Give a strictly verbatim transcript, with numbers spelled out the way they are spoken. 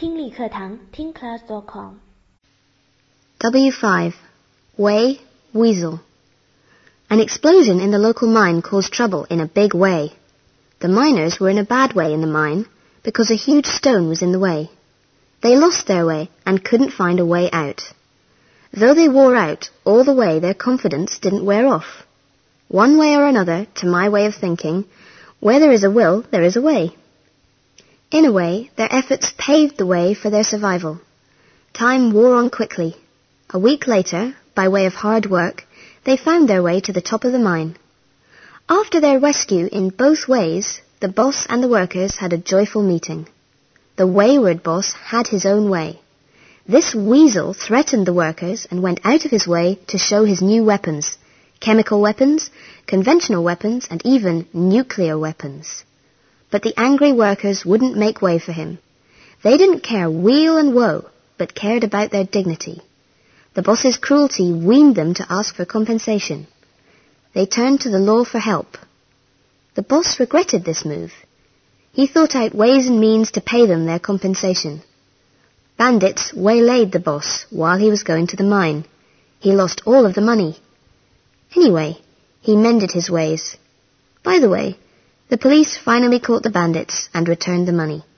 听力课堂听 class dot com。 W five. Way, weasel. An explosion in the local mine caused trouble in a big way. The miners were in a bad way in the mine because a huge stone was in the way. They lost their way and couldn't find a way out. Though they wore out all the way, their confidence didn't wear off. One way or another, to my way of thinking, where there is a will, there is a way. In a way, their efforts paved the way for their survival. Time wore on quickly. A week later, by way of hard work, they found their way to the top of the mine. After their rescue in both ways, the boss and the workers had a joyful meeting. The wayward boss had his own way. This weasel threatened the workers and went out of his way to show his new weapons, chemical weapons, conventional weapons, and even nuclear weapons. But the angry workers wouldn't make way for him. They didn't care weal and woe, but cared about their dignity. The boss's cruelty weaned them to ask for compensation. They turned to the law for help. The boss regretted this move. He thought out ways and means to pay them their compensation. Bandits waylaid the boss while he was going to the mine. He lost all of the money. Anyway, he mended his ways. By the way, the police finally caught the bandits and returned the money.